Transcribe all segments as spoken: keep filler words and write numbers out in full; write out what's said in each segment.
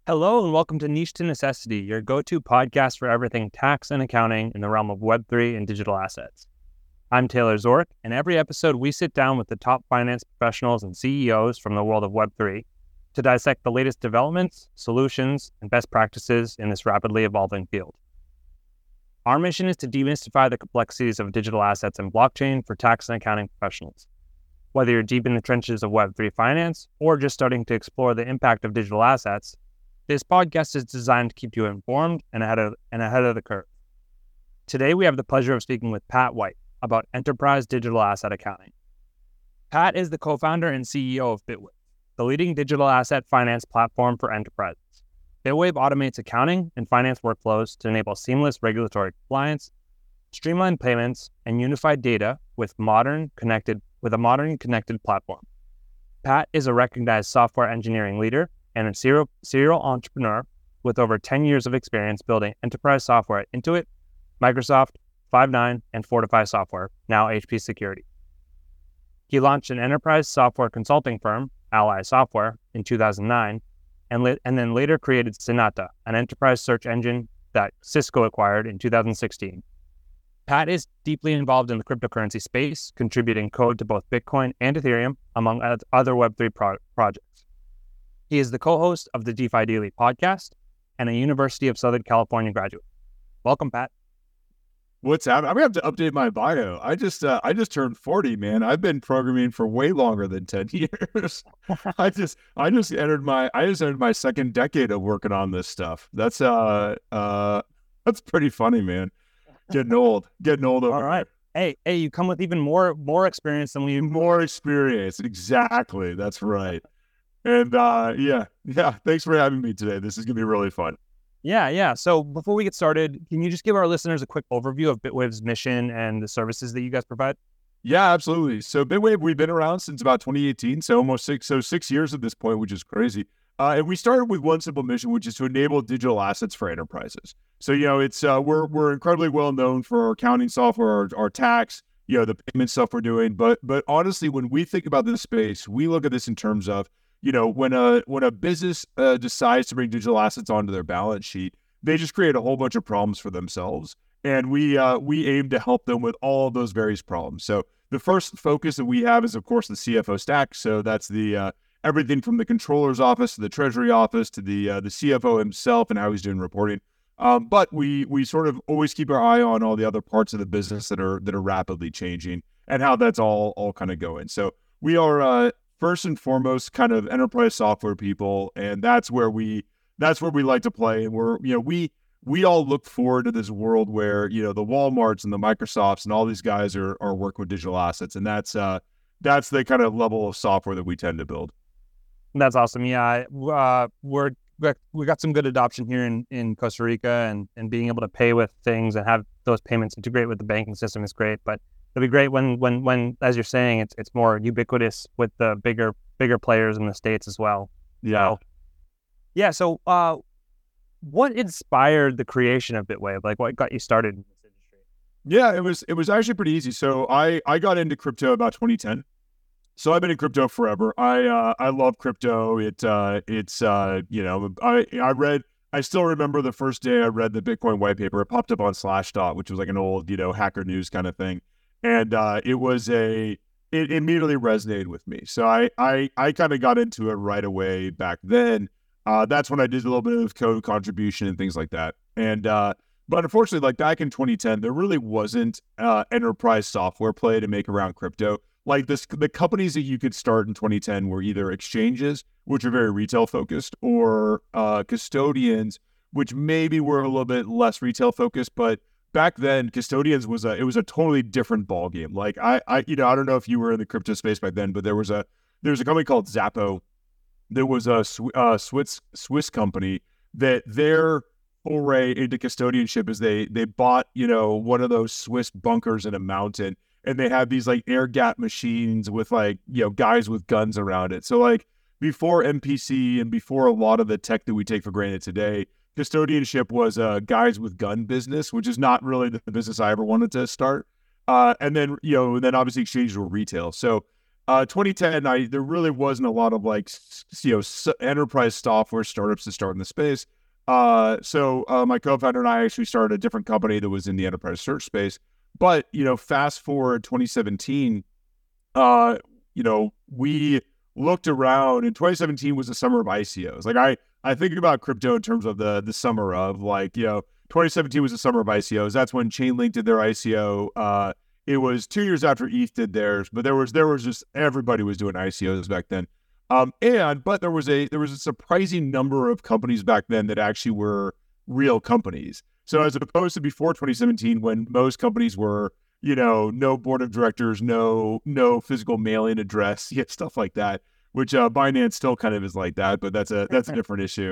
Hello and welcome to Niche to Necessity, your go-to podcast for everything tax and accounting in the realm of Web three and digital assets. I'm Taylor Zork, and every episode we sit down with the top finance professionals and C E Os from the world of Web three to dissect the latest developments, solutions, and best practices in this rapidly evolving field. Our mission is to demystify the complexities of digital assets and blockchain for tax and accounting professionals. Whether you're deep in the trenches of Web three finance or just starting to explore the impact of digital assets, this podcast is designed to keep you informed and ahead of and ahead of the curve. Today, we have the pleasure of speaking with Pat White about enterprise digital asset accounting. Pat is the co-founder and C E O of Bitwave, the leading digital asset finance platform for enterprises. Bitwave automates accounting and finance workflows to enable seamless regulatory compliance, streamlined payments, and unified data with modern connected with a modern connected platform. Pat is a recognized software engineering leader and a serial, serial entrepreneur with over ten years of experience building enterprise software at Intuit, Microsoft, Five nine, and Fortify Software, now H P Security. He launched an enterprise software consulting firm, Ally Software, in two thousand nine, and, li- and then later created Sonata, an enterprise search engine that Cisco acquired in two thousand sixteen. Pat is deeply involved in the cryptocurrency space, contributing code to both Bitcoin and Ethereum, among other Web three pro- projects. He is the co-host of the DeFi Daily podcast and a University of Southern California graduate. Welcome, Pat. What's happening? I'm gonna have to update my bio. I just uh, I just turned forty, man. I've been programming for way longer than ten years. I just I just entered my I just entered my second decade of working on this stuff. That's uh uh that's pretty funny, man. Getting old, getting old. Over All right. Hey, hey, you come with even more more experience than we. More experience, exactly. That's right. And uh, yeah, yeah. Thanks for having me today. This is gonna be really fun. Yeah, yeah. So before we get started, can you just give our listeners a quick overview of Bitwave's mission and the services that you guys provide? Yeah, absolutely. So Bitwave, we've been around since about twenty eighteen, so almost six, so six years at this point, which is crazy. Uh, and we started with one simple mission, which is to enable digital assets for enterprises. So you know, it's uh, we're we're incredibly well known for our accounting software, our, our tax, you know, the payment stuff we're doing. But but honestly, when we think about this space, we look at this in terms of, you know, when a when a business uh, decides to bring digital assets onto their balance sheet, they just create a whole bunch of problems for themselves, and we uh, we aim to help them with all of those various problems. So the first focus that we have is, of course, the C F O stack. So that's the uh, everything from the controller's office to the treasury office to the uh, the C F O himself and how he's doing reporting. Um, but we we sort of always keep our eye on all the other parts of the business that are that are rapidly changing and how that's all all kind of going. So we are. Uh, First and foremost, kind of enterprise software people, and that's where we that's where we like to play. And we're you know we we all look forward to this world where you know the Walmarts and the Microsofts and all these guys are are working with digital assets, and that's uh that's the kind of level of software that we tend to build. That's awesome. Yeah, uh, we're we got some good adoption here in, in Costa Rica, and and being able to pay with things and have those payments integrate with the banking system is great, but it'll be great when, when, when, as you're saying, it's it's more ubiquitous with the bigger bigger players in the States as well. Yeah. So, yeah. So, uh, what inspired the creation of Bitwave? Like, what got you started in this industry? Yeah, it was it was actually pretty easy. So I I got into crypto about twenty ten. So I've been in crypto forever. I uh, I love crypto. It uh, it's uh, you know I I read. I still remember the first day I read the Bitcoin white paper. It popped up on Slashdot, which was like an old you know Hacker News kind of thing. And uh, it was a, it immediately resonated with me. So I I, I kind of got into it right away back then. Uh, that's when I did a little bit of code contribution and things like that. And uh, but unfortunately, like back in twenty ten, there really wasn't uh, enterprise software play to make around crypto. Like this, the companies that you could start in twenty ten were either exchanges, which are very retail focused, or uh, custodians, which maybe were a little bit less retail focused, but back then, custodians was a it was a totally different ball game. Like I, I, you know, I don't know if you were in the crypto space back then, but there was a there was a company called Zappo. There was a uh, Swiss Swiss company that their foray into custodianship is they they bought you know one of those Swiss bunkers in a mountain, and they had these like air gap machines with like you know guys with guns around it. So like before M P C and before a lot of the tech that we take for granted today, custodianship was a guys with gun business, which is not really the business I ever wanted to start. Uh, and then, you know, then obviously exchanges were retail. So Uh, twenty ten, I there really wasn't a lot of like you know s- enterprise software startups to start in the space. Uh, so uh, my co-founder and I actually started a different company that was in the enterprise search space. But you know, fast forward twenty seventeen, uh, you know, we looked around, and twenty seventeen was the summer of I C Os. Like I, I think about crypto in terms of the the summer of like you know, twenty seventeen was the summer of I C Os. That's when Chainlink did their I C O. Uh, it was two years after E T H did theirs, but there was there was just everybody was doing I C Os back then. Um, and but there was a there was a surprising number of companies back then that actually were real companies. So as opposed to before twenty seventeen, when most companies were, you know, no board of directors, no no physical mailing address, yeah, stuff like that. Which uh, Binance still kind of is like that, but that's a that's a different issue.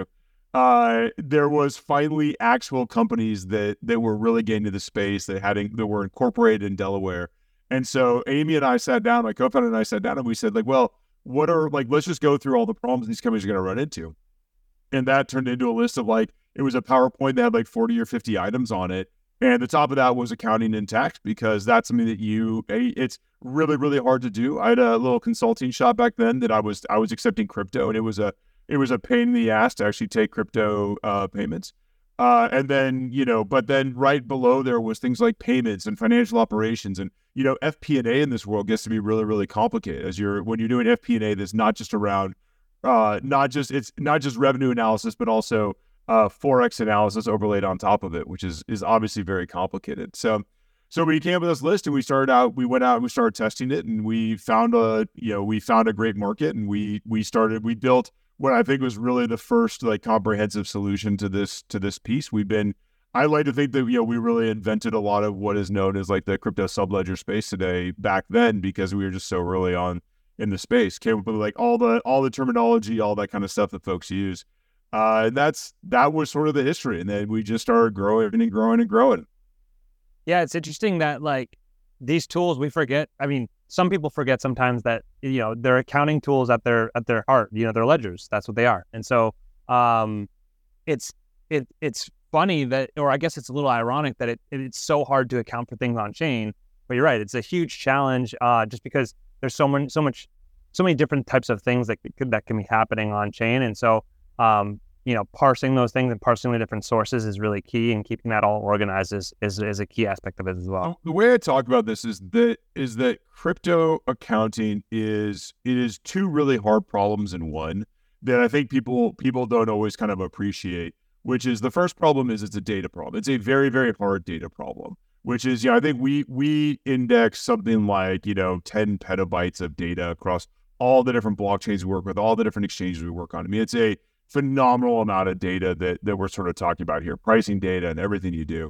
Uh, there was finally actual companies that that were really getting into the space that had that were incorporated in Delaware. And so Amy and I sat down, my co-founder and I sat down, and we said like, well, what are like, let's just go through all the problems these companies are going to run into. And that turned into a list of like, it was a PowerPoint that had like forty or fifty items on it. And the top of that was accounting and tax, because that's something that you, it's really, really hard to do. I had a little consulting shop back then that I was, I was accepting crypto, and it was a, it was a pain in the ass to actually take crypto uh, payments. Uh, and then, you know, but then right below there was things like payments and financial operations. And, you know, F P and A in this world gets to be really, really complicated as you're, when you're doing F P and A, that's not just around, uh, not just, it's not just revenue analysis, but also uh, Forex analysis overlaid on top of it, which is, is obviously very complicated. So, so we came up with this list, and we started out, we went out and we started testing it, and we found a, you know, we found a great market, and we, we started, we built what I think was really the first like comprehensive solution to this, to this piece. We've been, I like to think that, you know, we really invented a lot of what is known as like the crypto subledger space today back then, because we were just so early on in the space, came up with like all the, all the terminology, all that kind of stuff that folks use. Uh, and that's, that was sort of the history. And then we just started growing and growing and growing. Yeah, it's interesting that like these tools, we forget. I mean, some people forget sometimes that, you know, they're accounting tools at their at their heart. You know, they're ledgers. That's what they are. And so um, it's it it's funny that, or I guess it's a little ironic that it, it it's so hard to account for things on chain. But you're right, it's a huge challenge uh, just because there's so many so much so many different types of things that could, that can be happening on chain. And so um, you know, parsing those things and parsing the different sources is really key, and keeping that all organized is, is, is a key aspect of it as well. The way I talk about this is that, is that crypto accounting is, it is two really hard problems in one that I think people, people don't always kind of appreciate, which is the first problem is it's a data problem. It's a very, very hard data problem, which is, yeah, you know, I think we, we index something like, you know, ten petabytes of data across all the different blockchains we work with, all the different exchanges we work on. I mean, it's a phenomenal amount of data that, that we're sort of talking about here, pricing data and everything you do.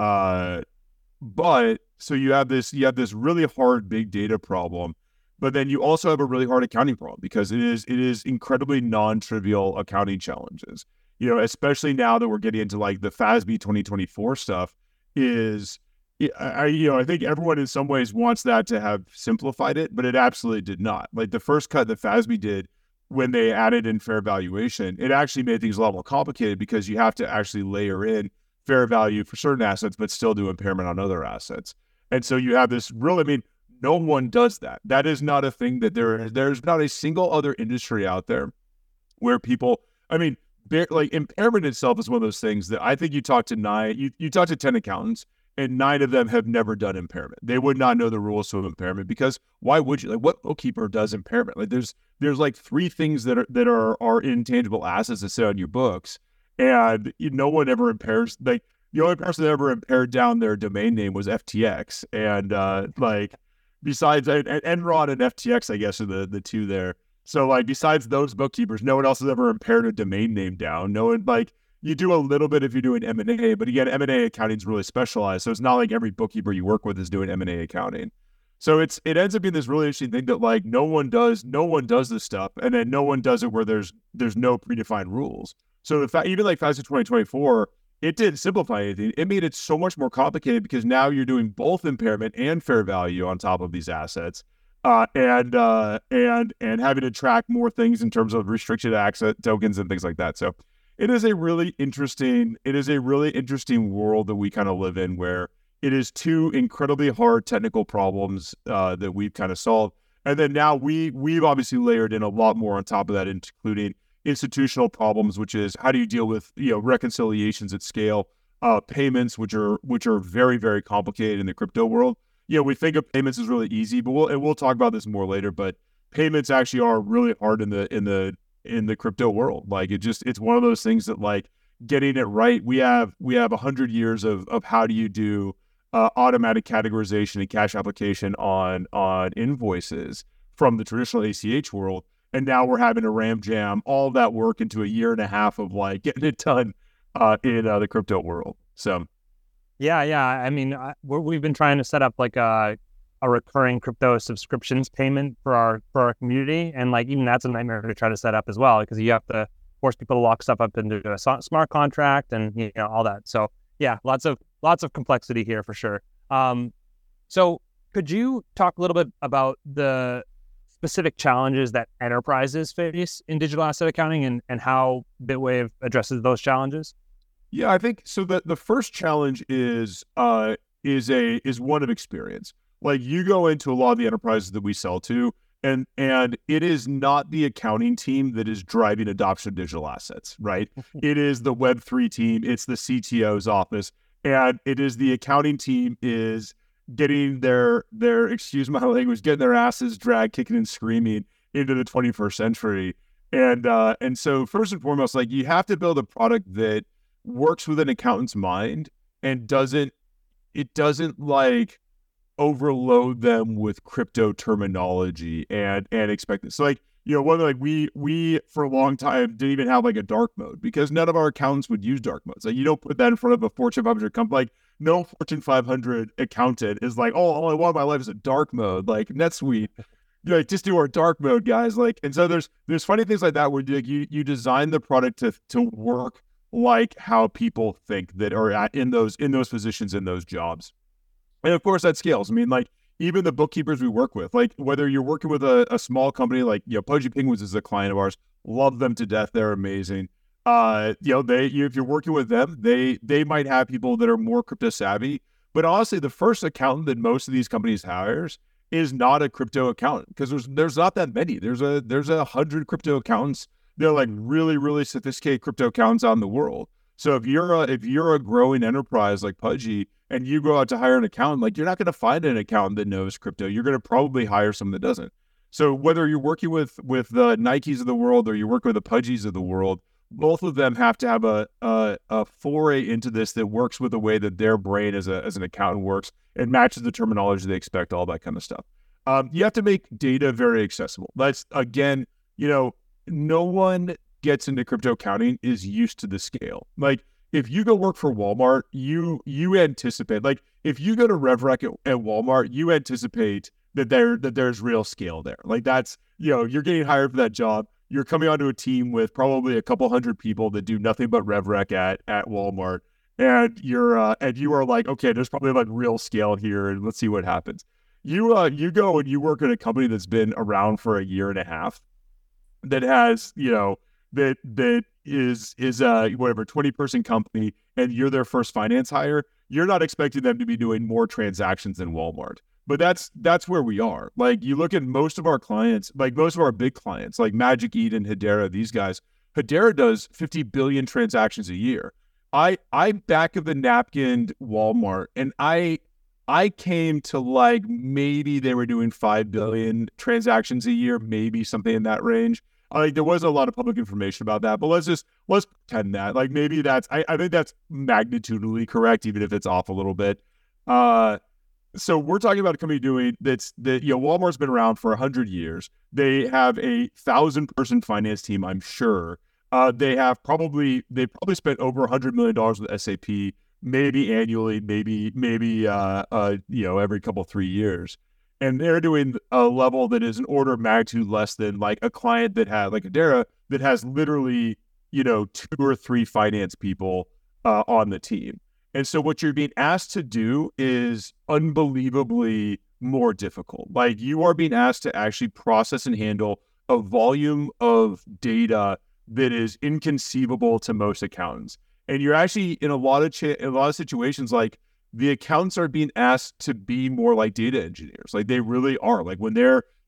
Uh, but so you have this, you have this really hard big data problem, but then you also have a really hard accounting problem, because it is, it is incredibly non-trivial accounting challenges, you know, especially now that we're getting into like the F A S B twenty twenty-four stuff is, I, you know, I think everyone in some ways wants that to have simplified it, but it absolutely did not. Like the first cut that F A S B did, when they added in fair valuation, it actually made things a lot more complicated, because you have to actually layer in fair value for certain assets, but still do impairment on other assets. And so you have this real, I mean, no one does that. That is not a thing that there, there's not a single other industry out there where people, I mean, like impairment itself is one of those things that I think you talk to nine, you, you talk to ten accountants, and nine of them have never done impairment. They would not know the rules of impairment, because why would you? Like, what bookkeeper does impairment? Like, there's there's like three things that are that are are intangible assets that sit on your books, and you, no one ever impairs. Like, the only person that ever impaired down their domain name was F T X, and uh, like besides and, and Enron and F T X, I guess are the the two there. So like besides those bookkeepers, no one else has ever impaired a domain name down. No one like. You do a little bit if you're doing M and A, but again, M and A accounting is really specialized. So it's not like every bookkeeper you work with is doing M and A accounting. So it's it ends up being this really interesting thing that like no one does, no one does this stuff, and then no one does it where there's there's no predefined rules. So the fact, even like F A S B twenty twenty-four, it didn't simplify anything. It made it so much more complicated, because now you're doing both impairment and fair value on top of these assets, uh, and uh, and and having to track more things in terms of restricted access tokens and things like that. So it is a really interesting, it is a really interesting world that we kind of live in, where it is two incredibly hard technical problems uh, that we've kind of solved. And then now we we've obviously layered in a lot more on top of that, including institutional problems, which is how do you deal with, you know, reconciliations at scale, uh, payments, which are which are very, very complicated in the crypto world. You know, we think of payments as really easy, but we'll and we'll talk about this more later. But payments actually are really hard in the in the in the crypto world. Like it just it's one of those things that like getting it right. We have we have a hundred years of of how do you do uh, automatic categorization and cash application on on invoices from the traditional A C H world. And now we're having to ram jam all that work into a year and a half of like getting it done uh, in uh, the crypto world. So, yeah, yeah. I mean, I, we're, we've been trying to set up like a a recurring crypto subscriptions payment for our for our community, and like even that's a nightmare to try to set up as well because you have to force people to lock stuff up into a smart contract and you know all that. So yeah, lots of lots of complexity here for sure. Um, so could you talk a little bit about the specific challenges that enterprises face in digital asset accounting and, and how Bitwave addresses those challenges? Yeah, I think so. The, the first challenge is uh, is a is one of experience. Like you go into a lot of the enterprises that we sell to, and and it is not the accounting team that is driving adoption of digital assets, right? It is the Web three team, it's the C T O's office, and it is the accounting team is getting their their excuse my language, getting their asses dragged, kicking and screaming into the twenty-first century. And uh, and so first and foremost, like you have to build a product that works with an accountant's mind and doesn't it doesn't like overload them with crypto terminology and and expect it. So like, you know, one like we we for a long time didn't even have like a dark mode because none of our accountants would use dark modes. Like you don't put that in front of a Fortune five hundred company. Like no Fortune five hundred accountant is like, oh, all I want in my life is a dark mode. Like NetSuite, you know, like, just do our dark mode, guys. Like, and so there's there's funny things like that where like, you you design the product to to work like how people think that are at, in those in those positions in those jobs. And of course that scales. I mean, like even the bookkeepers we work with, like whether you're working with a, a small company like, you know, Pudgy Penguins is a client of ours, love them to death. They're amazing. Uh, you know, they you, if you're working with them, they they might have people that are more crypto savvy. But honestly, the first accountant that most of these companies hires is not a crypto accountant because there's there's not that many. There's a there's a hundred crypto accountants. They're like really really sophisticated crypto accountants out in the world. So if you're a if you're a growing enterprise like Pudgy and you go out to hire an accountant, like you're not going to find an accountant that knows crypto. You're going to probably hire someone that doesn't. So whether you're working with with the Nikes of the world or you're working with the Pudgies of the world, both of them have to have a, a a foray into this that works with the way that their brain as a as an accountant works and matches the terminology they expect, all that kind of stuff. Um, you have to make data very accessible. That's again, you know, no one gets into crypto accounting is used to the scale. Like if you go work for Walmart, you you anticipate, like if you go to RevRec at, at Walmart, you anticipate that there that there's real scale there. Like that's, you know, you're getting hired for that job. You're coming onto a team with probably a couple hundred people that do nothing but RevRec at at Walmart, and you're uh, and you are like, okay, there's probably like real scale here, and let's see what happens. You uh you go and you work at a company that's been around for a year and a half, that has, you know, that that is is a whatever twenty person company, and you're their first finance hire. You're not expecting them to be doing more transactions than Walmart. But that's that's where we are. Like you look at most of our clients, like most of our big clients, like Magic Eden, Hedera, these guys. Hedera does fifty billion transactions a year. I I back of the napkin Walmart, and I I came to like maybe they were doing five billion transactions a year, maybe something in that range. Like there wasn't a lot of public information about that, but let's just let's pretend that like maybe that's I, I think that's magnitudinally correct, even if it's off a little bit. Uh So we're talking about a company doing that's that, you know, Walmart's been around for a hundred years. They have a thousand person finance team, I'm sure. Uh, they have probably, they probably spent over a hundred million dollars with S A P, maybe annually, maybe, maybe, uh, uh, you know, every couple, three years. And they're doing a level that is an order of magnitude less than like a client that had like Hedera that has literally, you know, two or three finance people uh, on the team. And so what you're being asked to do is unbelievably more difficult. Like you are being asked to actually process and handle a volume of data that is inconceivable to most accountants. And you're actually in a lot of cha- in a lot of situations, like the accountants are being asked to be more like data engineers. Like they really are. Like when they're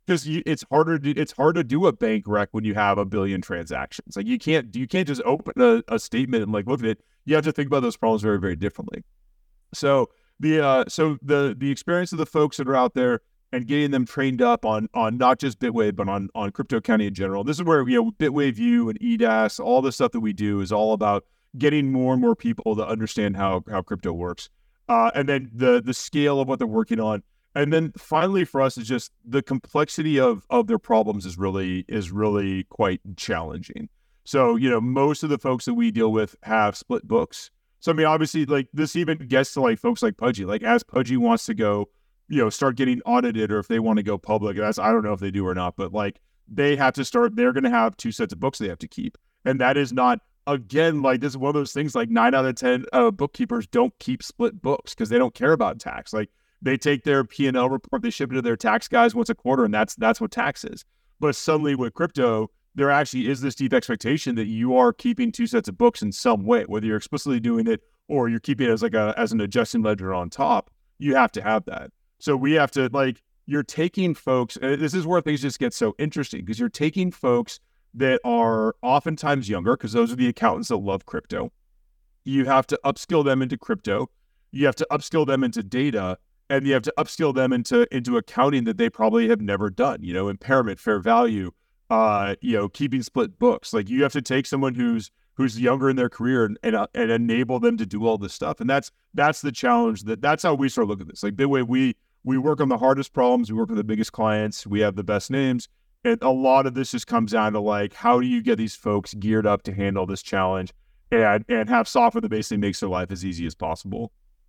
because it's harder to, it's hard to do a bank rec when you have a billion transactions. Like you can't you can't just open a, a statement and like look at it. You have to think about those problems very, very differently. So the uh, so the the experience of the folks that are out there and getting them trained up on on not just Bitwave but on on crypto accounting in general. This is where, you know, Bitwave U and E D A S, all the stuff that we do is all about getting more and more people to understand how how crypto works, uh, and then the the scale of what they're working on. And then finally for us is just the complexity of of their problems is really is really quite challenging. So, you know, most of the folks that we deal with have split books. So, I mean, obviously, like this even gets to like folks like Pudgy. Like as Pudgy wants to go, you know, start getting audited, or if they want to go public, that's, I don't know if they do or not, but like they have to start, they're going to have two sets of books they have to keep. And that is not, again, like this is one of those things, like nine out of ten uh, bookkeepers don't keep split books because they don't care about tax. Like they take their P and L report, they ship it to their tax guys once a quarter, and that's that's what tax is. But suddenly with crypto, there actually is this deep expectation that you are keeping two sets of books in some way, whether you're explicitly doing it or you're keeping it as like a as an adjusting ledger on top. You have to have that. So we have to, like, you're taking folks, and this is where things just get so interesting, because you're taking folks that are oftentimes younger, because those are the accountants that love crypto. You have to upskill them into crypto. You have to upskill them into data, and you have to upskill them into into accounting that they probably have never done, you know, impairment, fair value, uh, you know, keeping split books. Like you have to take someone who's who's younger in their career and and, uh, and enable them to do all this stuff. And that's that's the challenge. That that's how we sort of look at this. Like Bitwave, we we work on the hardest problems. We work with the biggest clients. We have the best names. And a lot of this just comes down to like, how do you get these folks geared up to handle this challenge and and have software that basically makes their life as easy as possible.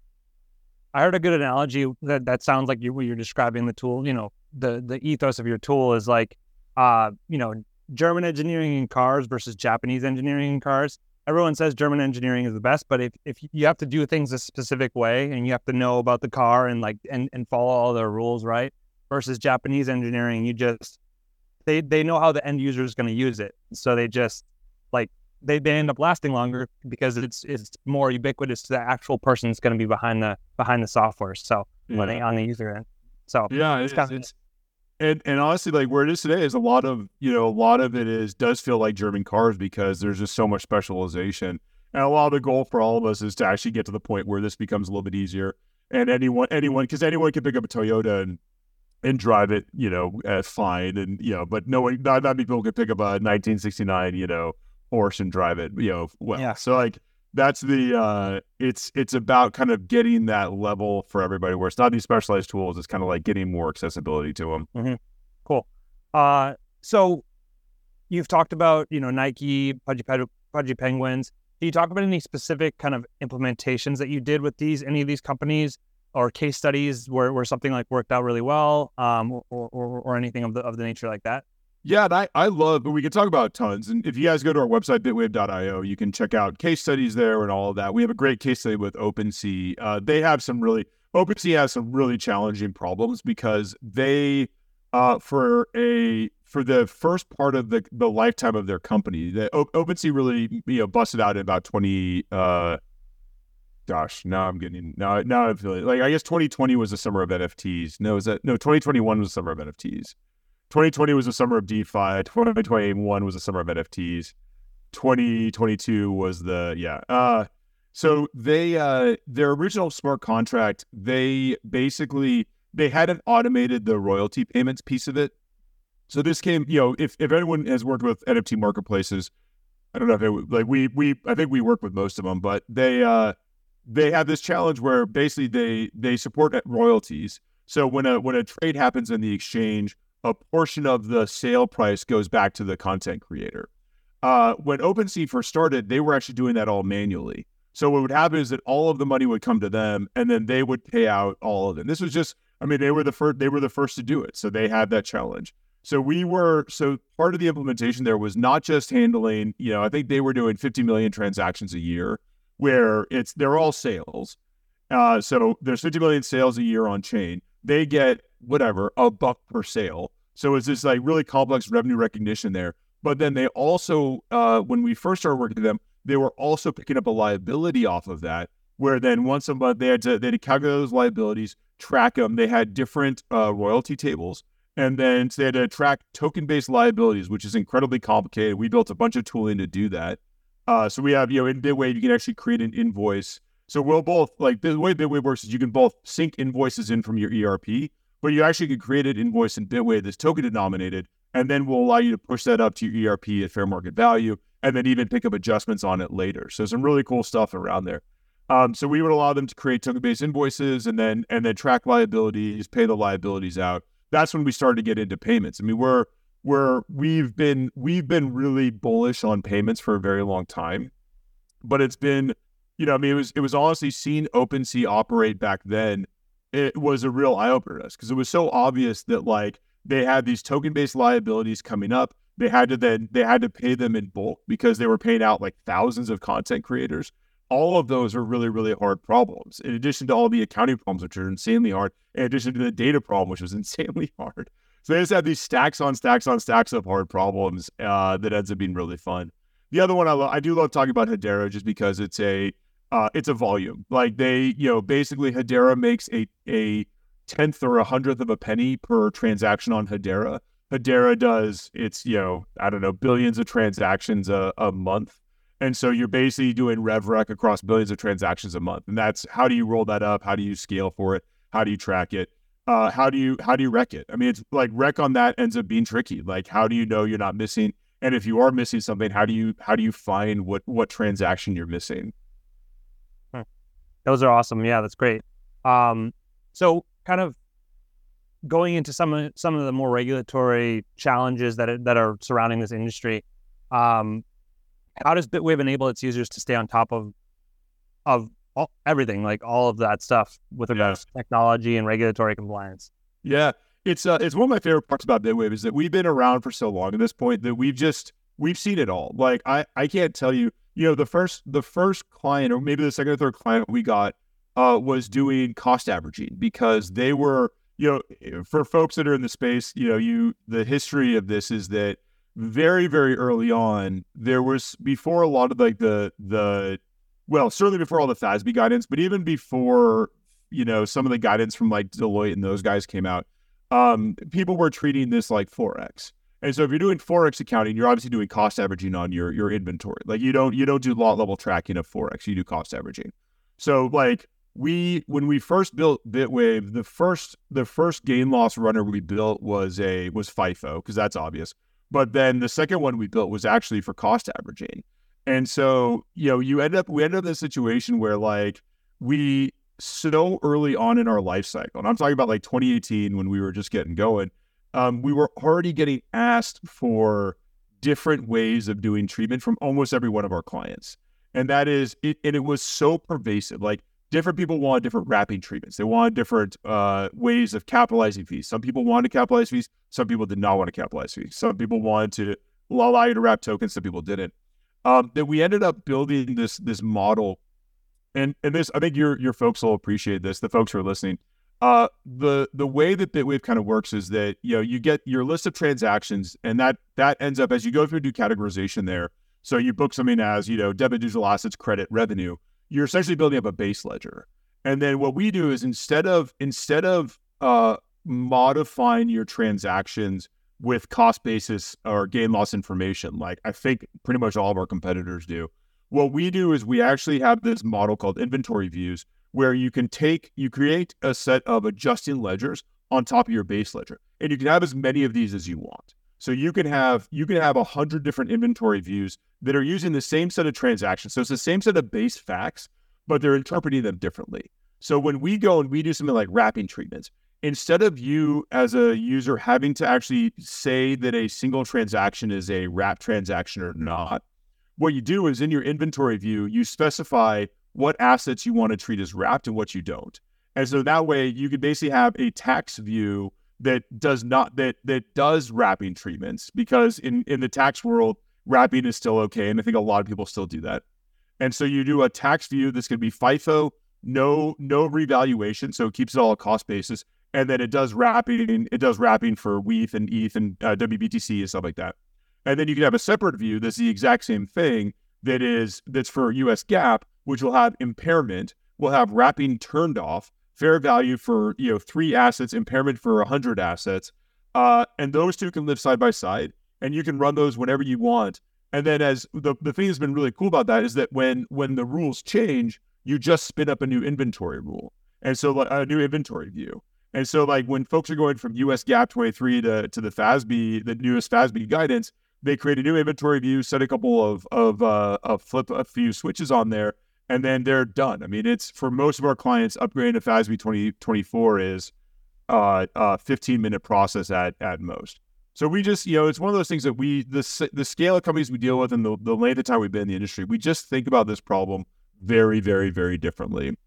I heard a good analogy that, that sounds like you, when you're describing the tool, you know, the, the ethos of your tool is like, uh, you know, German engineering in cars versus Japanese engineering in cars. Everyone says German engineering is the best, but if, if you have to do things a specific way and you have to know about the car and like, and, and follow all their rules, right? Versus Japanese engineering, you just, they, they know how the end user is going to use it. So they just like, They, they end up lasting longer because it's it's more ubiquitous to the actual person that's going to be behind the behind the software. So Yeah. when they on the user end. So Yeah, it's it's, kind of, it's and and honestly, like where it is today is a lot of, you know, a lot of it is does feel like German cars because there's just so much specialization. And a lot of the goal for all of us is to actually get to the point where this becomes a little bit easier. And anyone anyone because anyone can pick up a Toyota and and drive it, you know, uh, fine. And you know, but no one, not, not many people can pick up a nineteen sixty-nine, you know, Porsche and drive it, you know, well. Yeah. So like that's the uh it's it's about kind of getting that level for everybody where it's not these specialized tools, it's kind of like getting more accessibility to them. mm-hmm. Cool. Uh, so you've talked about, you know, Nike, Pudgy, Pudgy Penguins. Can you talk about any specific kind of implementations that you did with these, any of these companies, or case studies where, where something like worked out really well, um, or, or, or anything of the of the nature like that? Yeah, and I, I love, but we can talk about tons. And if you guys go to our website, bitwave dot io, you can check out case studies there and all of that. We have a great case study with OpenSea. Uh, they have some really, OpenSea has some really challenging problems because they, uh, for a, for the first part of the, the lifetime of their company, the o- OpenSea really, you know, busted out in about twenty, uh, gosh, now I'm getting, now, now I'm feeling, like, I guess twenty twenty was the summer of N F Ts. No, is that, no, twenty twenty-one was the summer of N F Ts. twenty twenty was the summer of DeFi. twenty twenty-one was the summer of N F Ts. twenty twenty-two was the, yeah. Uh, so they, uh, their original smart contract, they basically, they hadn't automated the royalty payments piece of it. So this came, you know, if, if anyone has worked with N F T marketplaces, I don't know if they, like we, we, I think we work with most of them, but they, uh, they have this challenge where basically they, they support royalties. So when a, when a trade happens in the exchange, a portion of the sale price goes back to the content creator. Uh, when OpenSea first started, they were actually doing that all manually. So what would happen is that all of the money would come to them, and then they would pay out all of it. And this was just, I mean, they were the first. They were the first to do it, so they had that challenge. So we were. So part of the implementation there was not just handling. You know, I think they were doing fifty million transactions a year, where it's they're all sales. Uh, so there's fifty million sales a year on chain. They get whatever, a buck per sale. So it's this like really complex revenue recognition there. But then they also, uh, when we first started working with them, they were also picking up a liability off of that, where then once a month they had to, they had to calculate those liabilities, track them. They had different uh, royalty tables. And then so they had to track token-based liabilities, which is incredibly complicated. We built a bunch of tooling to do that. Uh, so we have, you know, in Bitwave, you can actually create an invoice. So we'll both, like, the way Bitwave works is you can both sync invoices in from your E R P, but you actually can create an invoice in Bitwave that's token denominated, and then we'll allow you to push that up to your E R P at fair market value, and then even pick up adjustments on it later. So some really cool stuff around there. Um, so we would allow them to create token-based invoices and then and then track liabilities, pay the liabilities out. That's when we started to get into payments. I mean, we're we're we've been we've been really bullish on payments for a very long time, but it's been, you know, I mean, it was it was honestly seeing OpenSea operate back then. It was a real eye opener to us because it was so obvious that like they had these token-based liabilities coming up. They had to then they had to pay them in bulk because they were paying out like thousands of content creators. All of those are really, really hard problems, in addition to all the accounting problems, which are insanely hard, in addition to the data problem, which was insanely hard. So they just have these stacks on stacks on stacks of hard problems uh, that ends up being really fun. The other one I love, I do love talking about Hedera just because it's a uh, it's a volume. Like they, you know, basically Hedera makes a a tenth or a hundredth of a penny per transaction on Hedera. Hedera does it's, you know, I don't know, billions of transactions a, a month. And so you're basically doing RevRec across billions of transactions a month. And that's, how do you roll that up? How do you scale for it? How do you track it? Uh, how do you, how do you rec it? I mean, it's like rec on that ends up being tricky. Like, how do you know you're not missing? And if you are missing something, how do you, how do you find what, what transaction you're missing? Hmm. Those are awesome. Yeah, that's great. Um, so kind of going into some of, some of the more regulatory challenges that, that are surrounding this industry, um, how does Bitwave enable its users to stay on top of of all, everything, like all of that stuff with regards yeah. to technology and regulatory compliance? Yeah, it's uh, it's one of my favorite parts about Bitwave is that we've been around for so long at this point that we've just we've seen it all. Like I, I can't tell you, you know, the first the first client or maybe the second or third client we got uh, was doing cost averaging because they were, you know, for folks that are in the space, you know, you the history of this is that very, very early on, there was, before a lot of like the, the, well, certainly before all the F A S B guidance, but even before, you know, some of the guidance from like Deloitte and those guys came out, um, people were treating this like Forex. And so if you're doing Forex accounting, you're obviously doing cost averaging on your, your inventory. Like you don't, you don't do lot level tracking of Forex, you do cost averaging. So like we, when we first built Bitwave, the first, the first gain loss runner we built was a, was FIFO, because that's obvious. But then the second one we built was actually for cost averaging. And so, you know, you end up, we end up in a situation where like we so early on in our life cycle, and I'm talking about like twenty eighteen when we were just getting going, um, we were already getting asked for different ways of doing treatment from almost every one of our clients. And that is, it, and it was so pervasive. Like different people want different wrapping treatments. They want different uh, ways of capitalizing fees. Some people wanted to capitalize fees. Some people did not want to capitalize fees. Some people wanted to allow you to wrap tokens. Some people didn't. Um, that we ended up building this this model, and and this I think your your folks will appreciate this. The folks who are listening, uh, the the way that Bitwave kind of works is that you know you get your list of transactions, and that that ends up as you go through and do categorization there. So you book something as you know debit, digital assets, credit, revenue. You're essentially building up a base ledger. And then what we do is instead of instead of uh, modifying your transactions with cost basis or gain loss information, like I think pretty much all of our competitors do, what we do is we actually have this model called inventory views where you can take, you create a set of adjusting ledgers on top of your base ledger. And you can have as many of these as you want. So you can have you can have a hundred different inventory views that are using the same set of transactions. So it's the same set of base facts, but they're interpreting them differently. So when we go and we do something like wrapping treatments, instead of you as a user having to actually say that a single transaction is a wrap transaction or not, what you do is in your inventory view, you specify what assets you want to treat as wrapped and what you don't. And so that way you could basically have a tax view that does not, that that does wrapping treatments, because in, in the tax world, wrapping is still okay. And I think a lot of people still do that. And so you do a tax view that's going to be FIFO, no, no revaluation. So it keeps it all a cost basis. And then it does wrapping, it does wrapping for W E T H and E T H and uh, W B T C and stuff like that. And then you can have a separate view that's the exact same thing that is, that's for U S GAAP, which will have impairment, will have wrapping turned off, fair value for, you know, three assets, impairment for a hundred assets. Uh, and those two can live side by side, and you can run those whenever you want. And then as the, the thing that's been really cool about that is that when when the rules change, you just spin up a new inventory rule. And so like, a new inventory view. And so like when folks are going from U S GAAP twenty-three to, to the F A S B, the newest F A S B guidance, they create a new inventory view, set a couple of, of, uh, of flip a few switches on there, and then they're done. I mean, it's for most of our clients, upgrading to F A S B twenty twenty-four is uh, a fifteen minute process at, at most. So we just, you know, it's one of those things that we, the the scale of companies we deal with and the, the length of time we've been in the industry, we just think about this problem very, very, very differently.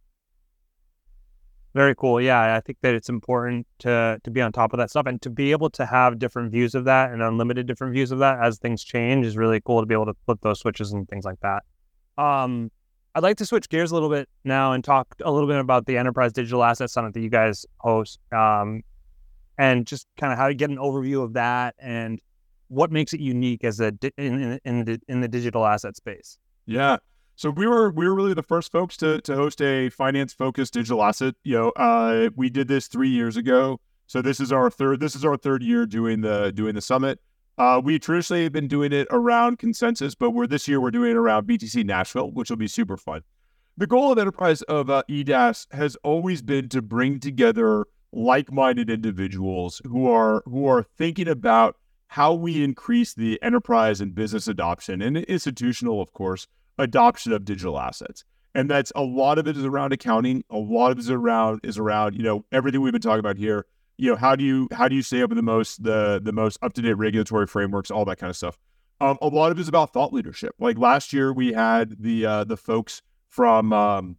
Very cool. Yeah, I think that it's important to to be on top of that stuff and to be able to have different views of that and unlimited different views of that as things change is really cool to be able to flip those switches and things like that. Um, I'd like to switch gears a little bit now and talk a little bit about the Enterprise Digital Asset Summit that you guys host, um, and just kind of how you get an overview of that and what makes it unique as a di- in in, in, the, in the digital asset space. Yeah. So we were we were really the first folks to to host a finance focused digital asset. You know, uh, we did this three years ago. So this is our third this is our third year doing the doing the summit. Uh, we traditionally have been doing it around Consensus, but we're this year we're doing it around B T C Nashville, which will be super fun. The goal of Enterprise of uh, E D A S has always been to bring together like-minded individuals who are who are thinking about how we increase the enterprise and business adoption and institutional, of course, adoption of digital assets. And that's a lot of it is around accounting. A lot of it is around is around, you know, everything we've been talking about here. You know, how do you how do you stay up with the most the the most up-to-date regulatory frameworks, all that kind of stuff. Um, a lot of it is about thought leadership. Like last year we had the uh, the folks from um,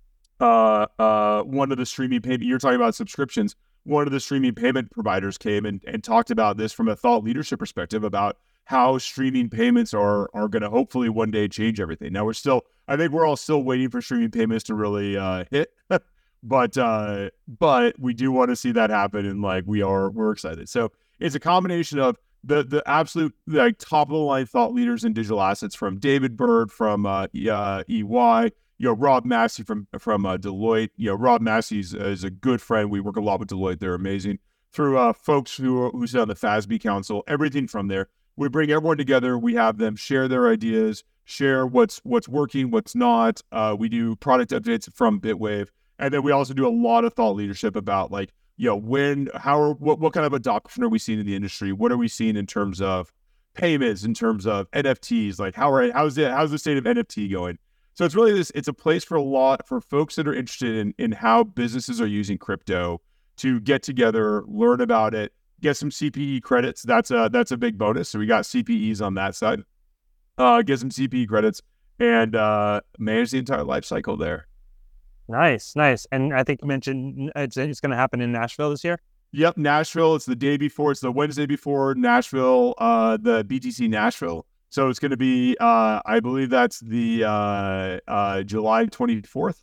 uh, uh, one of the streaming payment, you're talking about subscriptions. One of the streaming payment providers came and, and talked about this from a thought leadership perspective about how streaming payments are are going to hopefully one day change everything. Now we're still, I think we're all still waiting for streaming payments to really uh, hit, but uh, but we do want to see that happen, and like we are, we're excited. So it's a combination of the the absolute like top of the line thought leaders in digital assets, from David Bird from uh, e, uh, E Y, you know, Rob Massey from from uh, Deloitte. You know, Rob Massey is, is a good friend. We work a lot with Deloitte; they're amazing. Through uh, folks who who sit on the F A S B Council, everything from there. We bring everyone together. We have them share their ideas, share what's what's working, what's not. Uh, we do product updates from Bitwave, and then we also do a lot of thought leadership about like, you know, when, how, are, what, what kind of adoption are we seeing in the industry? What are we seeing in terms of payments, in terms of N F Ts? Like, how are how's it how's the state of N F T going? So it's really this. It's a place for a lot for folks that are interested in in how businesses are using crypto to get together, learn about it. Get some C P E credits. That's a that's a big bonus. So we got C P Es on that side. Uh, get some C P E credits and uh, manage the entire life cycle there. Nice, nice. And I think you mentioned it's it's going to happen in Nashville this year. Yep, Nashville. It's the day before. It's the Wednesday before Nashville. Uh, the B T C Nashville. So it's going to be. Uh, I believe that's the uh, uh, July twenty-fourth.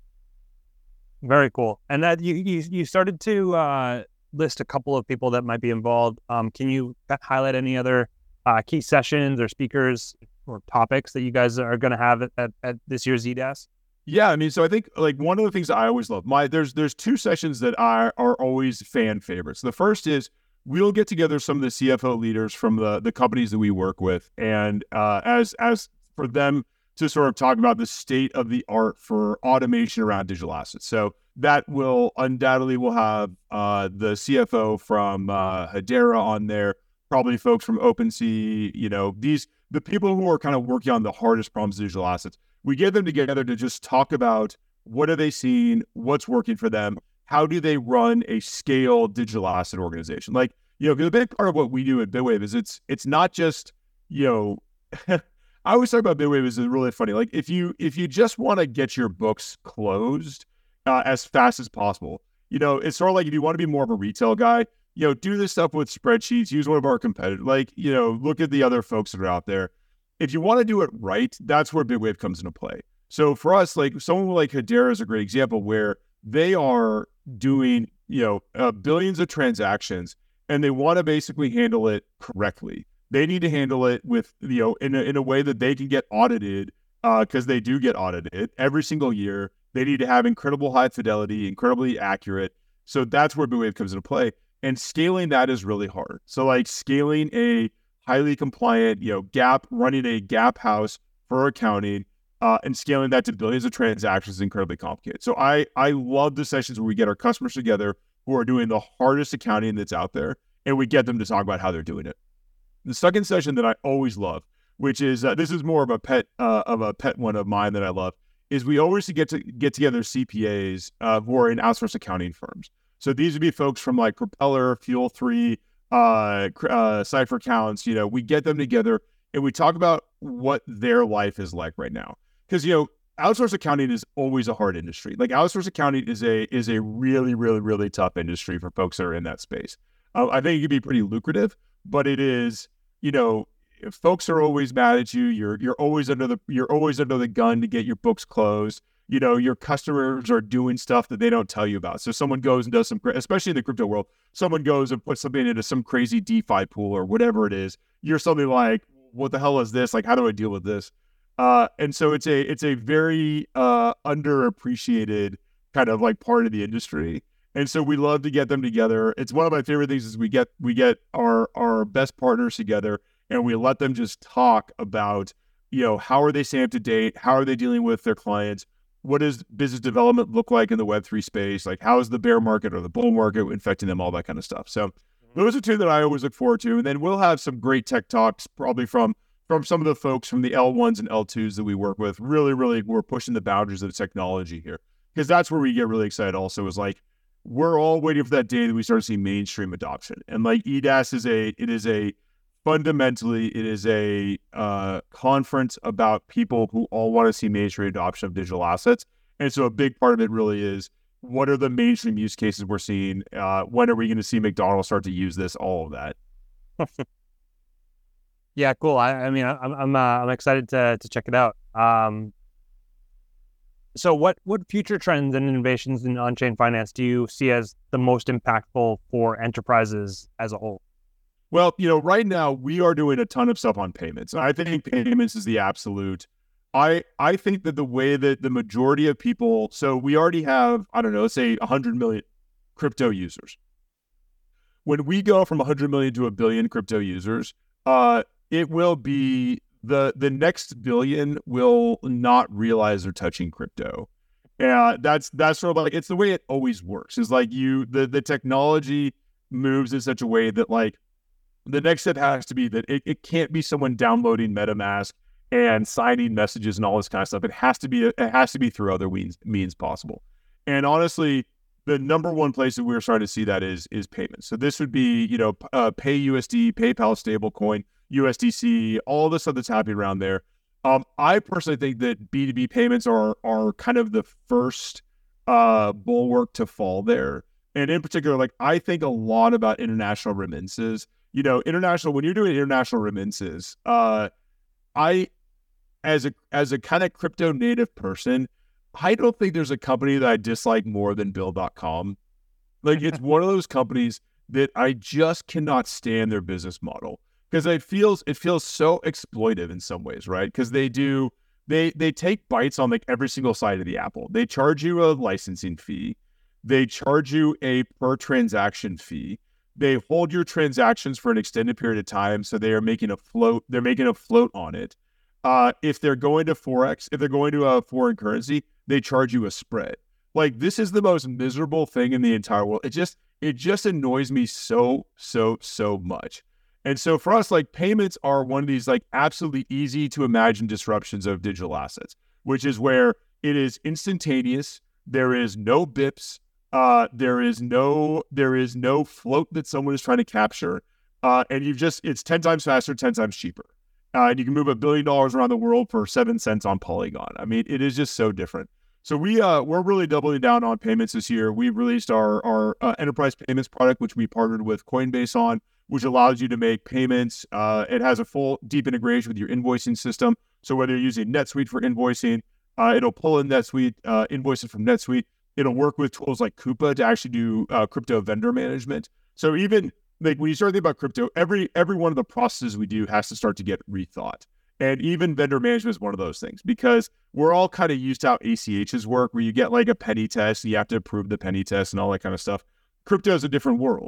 Very cool. And that you you, you started to. Uh... list a couple of people that might be involved. Um, can you highlight any other uh, key sessions or speakers or topics that you guys are going to have at, at, at this year's E D A S? Yeah, I mean, so I think like one of the things I always love, my there's there's two sessions that are are always fan favorites. The first is we'll get together some of the C F O leaders from the the companies that we work with, and uh, as as for them to sort of talk about the state of the art for automation around digital assets. So that will undoubtedly will have uh, the C F O from uh, Hedera on there, probably folks from OpenSea, you know, these, the people who are kind of working on the hardest problems of digital assets. We get them together to just talk about what are they seeing, what's working for them, how do they run a scaled digital asset organization? Like, you know, because a big part of what we do at Bitwave is it's, it's not just, you know, I always talk about Bitwave is really funny. Like if you, if you just want to get your books closed, Uh, as fast as possible. You know, it's sort of like if you want to be more of a retail guy, you know, do this stuff with spreadsheets, use one of our competitors, like, you know, look at the other folks that are out there. If you want to do it right, that's where Bitwave comes into play. So for us, like someone like Hedera is a great example where they are doing, you know, uh, billions of transactions and they want to basically handle it correctly. They need to handle it with, you know, in a, in a way that they can get audited because uh, they do get audited every single year. They need to have incredible high fidelity, incredibly accurate. So that's where Bitwave comes into play. And scaling that is really hard. So like scaling a highly compliant, you know, Gap, running a Gap house for accounting, uh, and scaling that to billions of transactions is incredibly complicated. So I I love the sessions where we get our customers together who are doing the hardest accounting that's out there, and we get them to talk about how they're doing it. The second session that I always love, which is uh, this is more of a pet uh, of a pet one of mine that I love, is we always get to get together C P As uh, who are in outsourced accounting firms. So these would be folks from like Propeller, Fuel three, uh, uh, Cypher Counts. You know, we get them together and we talk about what their life is like right now. Because, you know, outsourced accounting is always a hard industry. Like outsourced accounting is a is a really, really, really tough industry for folks that are in that space. Uh, I think it can be pretty lucrative, but it is, you know, if folks are always mad at you, you're you're always under the you're always under the gun to get your books closed. You know, your customers are doing stuff that they don't tell you about. So someone goes and does some, especially in the crypto world, someone goes and puts something into some crazy DeFi pool or whatever it is. You're something like, what the hell is this? Like, how do I deal with this? Uh, and so it's a it's a very uh, underappreciated kind of like part of the industry. And so we love to get them together. It's one of my favorite things is we get we get our our best partners together and we let them just talk about, you know, how are they staying up to date? How are they dealing with their clients? What does business development look like in the Web three space? Like, how is the bear market or the bull market infecting them? All that kind of stuff. So those are two that I always look forward to. And then we'll have some great tech talks, probably from from some of the folks from the L ones and L twos that we work with. Really, really, we're pushing the boundaries of the technology here, because that's where we get really excited also, is like, we're all waiting for that day that we start to see mainstream adoption. And like E D A S is a, it is a, fundamentally, it is a uh, conference about people who all want to see mainstream adoption of digital assets. And so a big part of it really is, what are the mainstream use cases we're seeing? Uh, when are we going to see McDonald's start to use this? All of that. Yeah, cool. I, I mean, I'm I'm uh, I'm excited to to check it out. Um, so what what future trends and innovations in on-chain finance do you see as the most impactful for enterprises as a whole? Well, you know, right now we are doing a ton of stuff on payments. I think payments is the absolute. I I think that the way that the majority of people, so we already have, I don't know, say one hundred million crypto users. When we go from one hundred million to a billion crypto users, uh, it will be the the next billion will not realize they're touching crypto. Yeah, that's that's sort of like, it's the way it always works. Is like you the the technology moves in such a way that like, the next step has to be that it, it can't be someone downloading MetaMask and signing messages and all this kind of stuff. It has to be it has to be through other means means possible. And honestly, the number one place that we're starting to see that is is payments. So this would be, you know, uh, Pay U S D, PayPal stablecoin, U S D C, all the stuff that's happening around there. Um, I personally think that B two B payments are are kind of the first uh, bulwark to fall there. And in particular, like, I think a lot about international remittances. You know, international, when you're doing international remittances, uh, I, as a as a kind of crypto native person, I don't think there's a company that I dislike more than Bill dot com. Like, it's one of those companies that I just cannot stand their business model, because it feels it feels so exploitive in some ways, right? Because they do they they take bites on like every single side of the apple. They charge you a licensing fee, they charge you a per transaction fee. They hold your transactions for an extended period of time, so they are making a float. They're making a float on it. Uh, if they're going to Forex, if they're going to a foreign currency, they charge you a spread. Like, this is the most miserable thing in the entire world. It just it just annoys me so so so much. And so for us, like, payments are one of these like absolutely easy to imagine disruptions of digital assets, which is where it is instantaneous. There is no B I Ps. Uh, there is no there is no float that someone is trying to capture, uh, and you've just it's ten times faster, ten times cheaper, uh, and you can move a billion dollars around the world for seven cents on Polygon. I mean, it is just so different. So we uh, we're really doubling down on payments this year. We released our our uh, enterprise payments product, which we partnered with Coinbase on, which allows you to make payments. Uh, it has a full deep integration with your invoicing system. So whether you're using NetSuite for invoicing, uh, it'll pull in NetSuite uh, invoices from NetSuite. It'll work with tools like Coupa to actually do uh, crypto vendor management. So even like when you start thinking about crypto, every every one of the processes we do has to start to get rethought. And even vendor management is one of those things, because we're all kind of used to how A C H's work, where you get like a penny test, and you have to approve the penny test and all that kind of stuff. Crypto is a different world.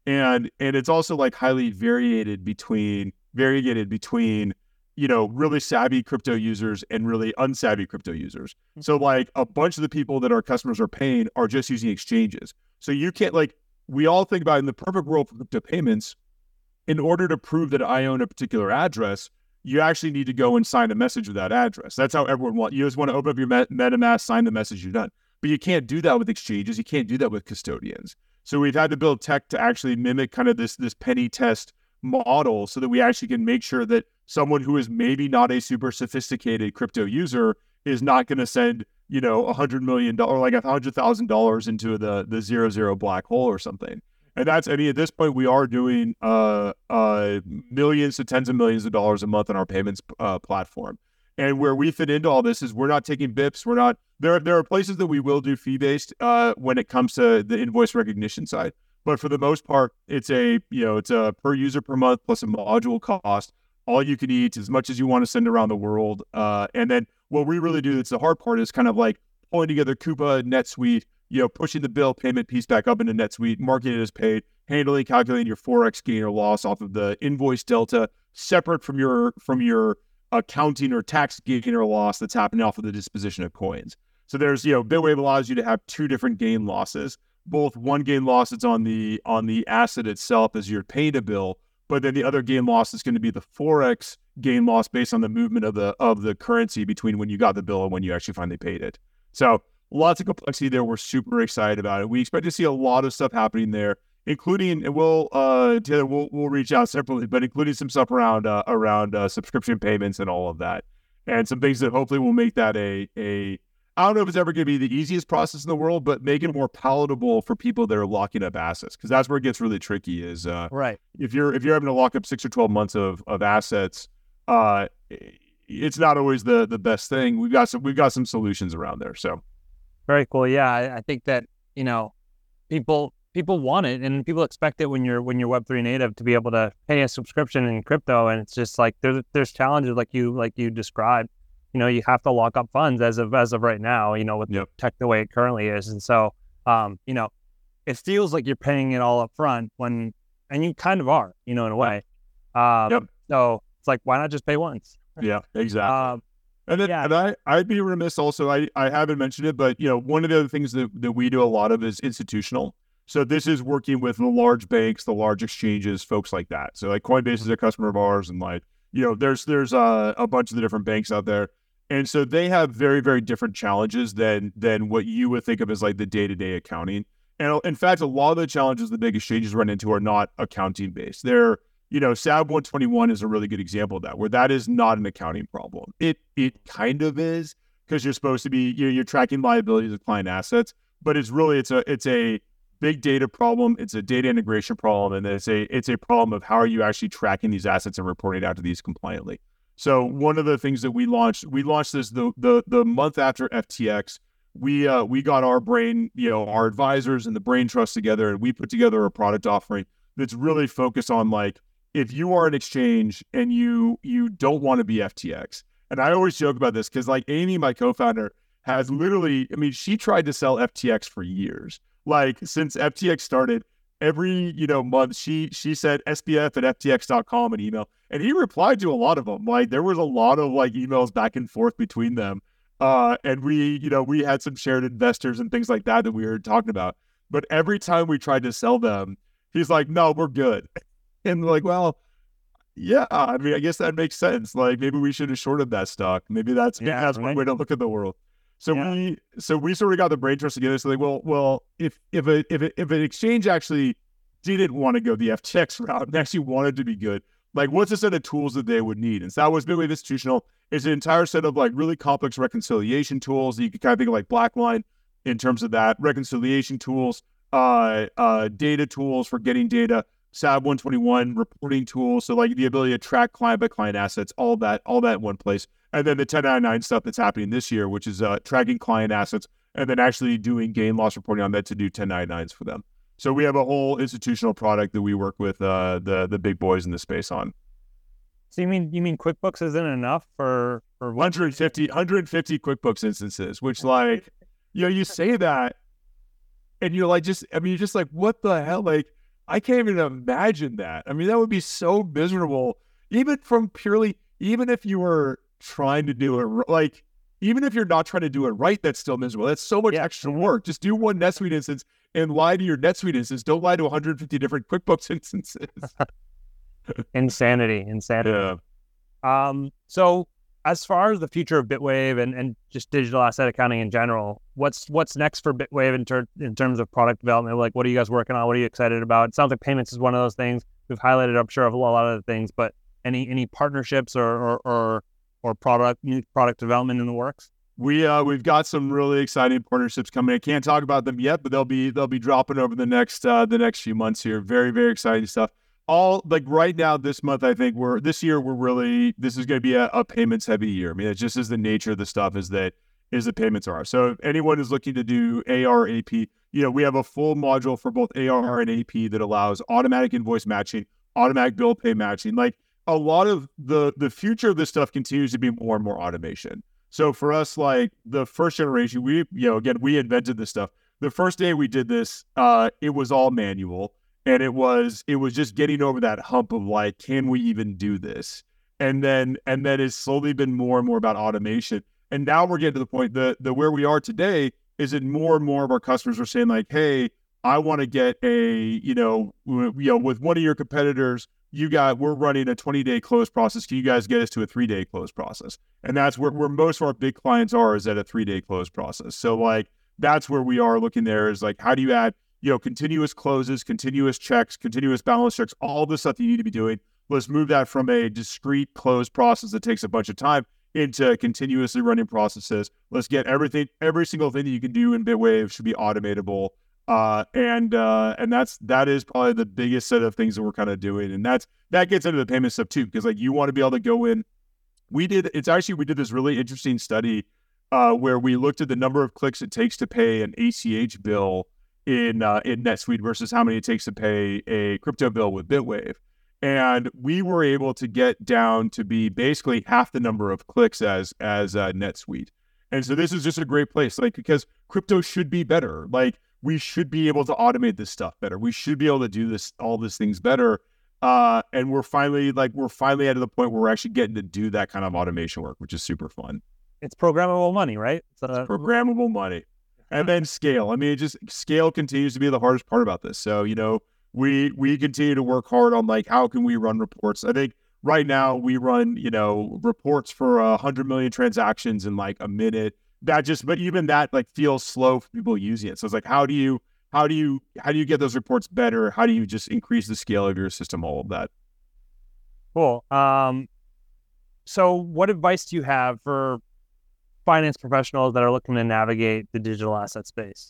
And and it's also like highly variated between variegated between, you know, really savvy crypto users and really unsavvy crypto users. So like a bunch of the people that our customers are paying are just using exchanges. So you can't, like, we all think about in the perfect world for crypto payments, in order to prove that I own a particular address, you actually need to go and sign a message with that address. That's how everyone wants. You just want to open up your Met- MetaMask, sign the message, you're done. But you can't do that with exchanges. You can't do that with custodians. So we've had to build tech to actually mimic kind of this, this penny test model so that we actually can make sure that someone who is maybe not a super sophisticated crypto user is not going to send, you know, a hundred million dollars, like a hundred thousand dollars into the, the zero, zero black hole or something. And that's, I mean, at this point, we are doing uh, uh, millions to tens of millions of dollars a month on our payments uh, platform. And where we fit into all this is we're not taking B I Ps. We're not, there, there are places that we will do fee-based uh, when it comes to the invoice recognition side. But for the most part, it's a, you know, it's a per user per month plus a module cost. All you can eat, as much as you want to send around the world. Uh, and then what we really do, that's the hard part, is kind of like pulling together Coupa, NetSuite, you know, pushing the bill payment piece back up into NetSuite, marking it as paid, handling, calculating your Forex gain or loss off of the invoice delta, separate from your from your accounting or tax gain or loss that's happening off of the disposition of coins. So there's, you know, Bitwave allows you to have two different gain losses, both one gain loss that's on the on the asset itself as you're paying a bill, but then the other gain loss is going to be the Forex gain loss based on the movement of the of the currency between when you got the bill and when you actually finally paid it. So lots of complexity there. We're super excited about it. We expect to see a lot of stuff happening there, including, and we'll uh, Taylor, we'll we'll reach out separately, but including some stuff around uh, around uh, subscription payments and all of that, and some things that hopefully will make that a a. I don't know if it's ever going to be the easiest process in the world, but make it more palatable for people that are locking up assets, because that's where it gets really tricky. Is uh, right. If you're if you're having to lock up six or twelve months of of assets, uh, it's not always the the best thing. We've got some we've got some solutions around there. So. Very cool. Yeah, I, I think that, you know, people people want it and people expect it when you're when you're Web three native to be able to pay a subscription in crypto, and it's just like there's there's challenges like you like you described. You know, you have to lock up funds as of as of right now. You know, with yep. tech the way it currently is, and so um, you know, it feels like you're paying it all up front when, and you kind of are, you know, in a way. Um, yep. So it's like, why not just pay once? Yeah, exactly. Um, And then, yeah. and I, I'd be remiss also, I, I haven't mentioned it, but, you know, one of the other things that, that we do a lot of is institutional. So this is working with the large banks, the large exchanges, folks like that. So like Coinbase is a customer of ours, and like, you know, there's, there's uh, a bunch of the different banks out there. And so they have very, very different challenges than, than what you would think of as like the day-to-day accounting. And in fact, a lot of the challenges the big exchanges run into are not accounting based. They're, you know, S A B one twenty-one is a really good example of that, where that is not an accounting problem. It it kind of is, because you're supposed to be, you know, you're tracking liabilities of client assets, but it's really, it's a it's a big data problem. It's a data integration problem, and it's a it's a problem of how are you actually tracking these assets and reporting out to these compliantly. So one of the things that we launched, we launched this the the the month after F T X. We uh we got our brain, you know, our advisors and the brain trust together, and we put together a product offering that's really focused on, like, if you are an exchange and you you don't want to be F T X. And I always joke about this because, like, Amy, my co-founder, has literally, I mean, she tried to sell F T X for years. Like, since F T X started, every, you know, month she she said S B F at F T X dot com an email, and he replied to a lot of them. Like, there was a lot of like emails back and forth between them. Uh, and we, you know, we had some shared investors and things like that that we were talking about. But every time we tried to sell them, he's like, no, we're good. And like, well, yeah, I mean, I guess that makes sense. Like, maybe we should have shorted that stock. Maybe that's maybe yeah, that's right. one way to look at the world. So yeah. we so we sort of got the brain trust together. So like, well, well, if if a if a, if an exchange actually didn't want to go the F T X route and actually wanted to be good, like, what's a set of tools that they would need? And so that was Bitwave Institutional. It's an entire set of like really complex reconciliation tools that you could kind of think of like Blackline in terms of that, reconciliation tools, uh, uh, data tools for getting data. S A B one twenty-one reporting tools, so like the ability to track client by client assets, all that, all that in one place, and then the ten ninety-nine stuff that's happening this year, which is uh, tracking client assets and then actually doing gain loss reporting on that to do ten ninety-nines for them. So we have a whole institutional product that we work with uh, the the big boys in the space on. So you mean you mean QuickBooks isn't enough for for one hundred fifty, one hundred fifty QuickBooks instances, which, like, you know, you say that, and you're like, just I mean, you're just like, what the hell, like. I can't even imagine that. I mean, that would be so miserable, even from purely, even if you were trying to do it, like, even if you're not trying to do it right, that's still miserable. That's so much Yeah. extra work. Just do one NetSuite instance and lie to your NetSuite instance. Don't lie to one hundred fifty different QuickBooks instances. Insanity, insanity. Yeah. Um, so as far as the future of Bitwave and, and just digital asset accounting in general, what's what's next for Bitwave in, ter- in terms of product development? Like, what are you guys working on? What are you excited about? It sounds like payments is one of those things. We've highlighted, I'm sure, of a lot of other things, but any any partnerships or or or, or product new product development in the works? We uh we've got some really exciting partnerships coming. I can't talk about them yet, but they'll be they'll be dropping over the next uh the next few months here. Very, very exciting stuff. All like right now, this month, I think we're this year we're really this is going to be a, a payments heavy year. I mean, it just is the nature of the stuff is that is the payments are. So if anyone is looking to do A R, A P, you know, we have a full module for both A R and A P that allows automatic invoice matching, automatic bill pay matching. Like a lot of the the future of this stuff continues to be more and more automation. So for us, like the first generation, we you know again we invented this stuff. The first day we did this, uh, it was all manual. And it was it was just getting over that hump of like, can we even do this? And then and then it's slowly been more and more about automation. And now we're getting to the point that the where we are today is that more and more of our customers are saying like, hey, I want to get a, you know, you know, with one of your competitors, you got we're running a twenty day close process. Can you guys get us to a three day close process? And that's where, where most of our big clients are is at a three day close process. So like that's where we are looking there is like, how do you add you know, continuous closes, continuous checks, continuous balance checks, all the stuff you need to be doing. Let's move that from a discrete close process that takes a bunch of time into continuously running processes. Let's get everything, every single thing that you can do in Bitwave should be automatable. Uh, and uh, and that's that is probably the biggest set of things that we're kind of doing. And that's that gets into the payment stuff too, because like you want to be able to go in. We did it's actually we did this really interesting study uh, where we looked at the number of clicks it takes to pay an A C H bill in uh, in NetSuite versus how many it takes to pay a crypto bill with Bitwave. And we were able to get down to be basically half the number of clicks as as uh, NetSuite. And so this is just a great place, like because crypto should be better. Like we should be able to automate this stuff better. We should be able to do this all these things better. Uh, and we're finally like we're finally at the point where we're actually getting to do that kind of automation work, which is super fun. It's programmable money, right? It's, uh, it's programmable money. And then scale. I mean, it just scale continues to be the hardest part about this. So, you know, we we continue to work hard on like how can we run reports. I think right now we run, you know, reports for a hundred million transactions in like a minute. That just, but even that like feels slow for people using it. So it's like, how do you how do you how do you get those reports better? How do you just increase the scale of your system? All of that. Cool. Um, so what advice do you have for finance professionals that are looking to navigate the digital asset space?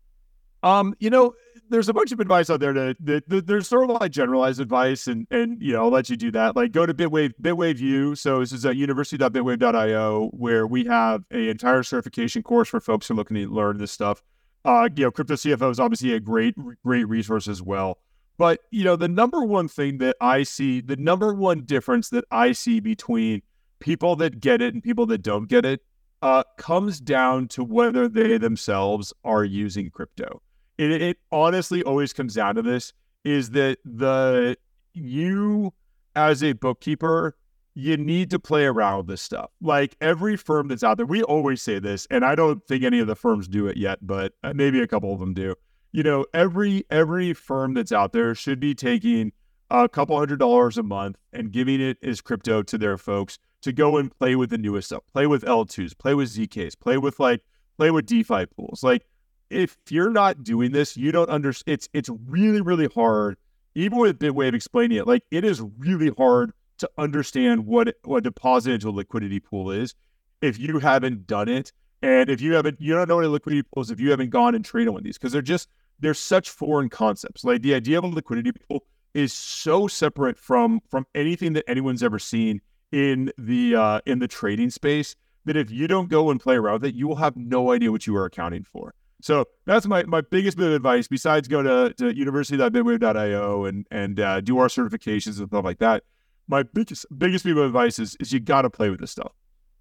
Um, you know, there's a bunch of advice out there to, that that there's sort of like generalized advice and, and, you know, I'll let you do that. Like go to Bitwave, Bitwave U. So this is at university dot bitwave dot io where we have a entire certification course for folks who are looking to learn this stuff. Uh, you know, Crypto C F O is obviously a great, great resource as well. But, you know, the number one thing that I see, the number one difference that I see between people that get it and people that don't get it, Uh, comes down to whether they themselves are using crypto. It, it honestly always comes down to this, is that the you as a bookkeeper, you need to play around with this stuff. Like every firm that's out there, we always say this, and I don't think any of the firms do it yet, but maybe a couple of them do. You know, every every firm that's out there should be taking a couple hundred dollars a month and giving it as crypto to their folks to go and play with the newest stuff, play with L twos, play with Z Ks, play with like, play with DeFi pools. Like if you're not doing this, you don't understand. It's, it's really, really hard. Even with Bitwave explaining it, like it is really hard to understand what, what a deposit into a liquidity pool is if you haven't done it. And if you haven't, you don't know what a liquidity pool is if you haven't gone and traded one of these, because they're just, they're such foreign concepts. Like the idea of a liquidity pool is so separate from, from anything that anyone's ever seen in the uh, in the trading space that if you don't go and play around with it, you will have no idea what you are accounting for. So that's my my biggest bit of advice. Besides go to, to university dot bitwave dot io and and uh, do our certifications and stuff like that. My biggest biggest bit of advice is is you got to play with this stuff.